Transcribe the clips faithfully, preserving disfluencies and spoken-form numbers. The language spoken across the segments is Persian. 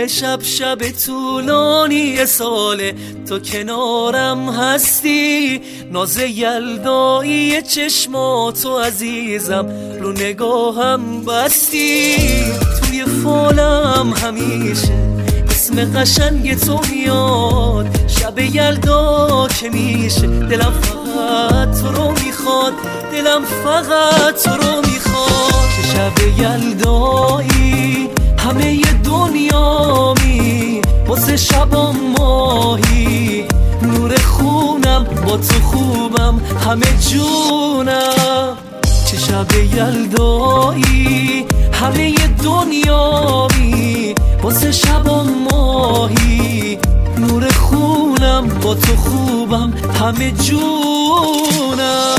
یه شب شب طولانی یه ساله تو کنارم هستی، ناز یلدایی چشماتو عزیزم رو نگاهم بستی. توی فالم همیشه اسم قشنگ تو میاد، شب یلدا که میشه دلم فقط تو رو میخواد، دلم فقط تو رو میخواد. که شب یلدایی همه دنیامی، واسه شبام ماهی، نور خونم با تو خوبم همه جونم. چه شب یلدایی همه دنیامی، واسه شبام ماهی، نور خونم با تو خوبم همه جونم.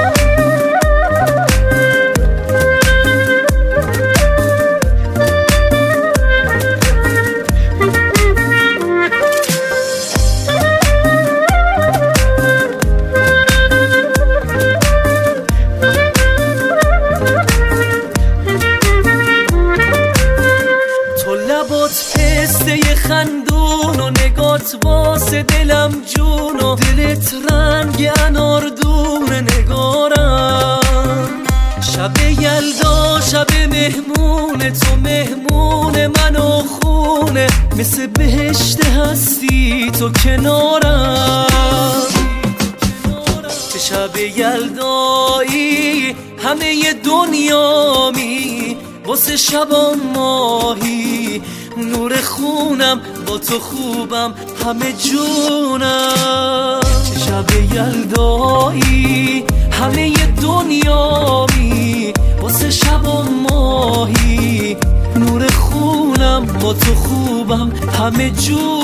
پسته خندون و نگات واسه دلم جون و دلت رنگ اناردون نگارم. شب یلدا شب مهمون تو، مهمون من و خونه، مثل بهشت هستی تو کنارم. چه شب یلدایی همه دنیامی، واسه شبام ماهی، نور خونم با تو خوبم همه جونم. چه شب یلدایی همه دنیامی، واسه شبام ماهی، نور خونم با تو خوبم همه جونم.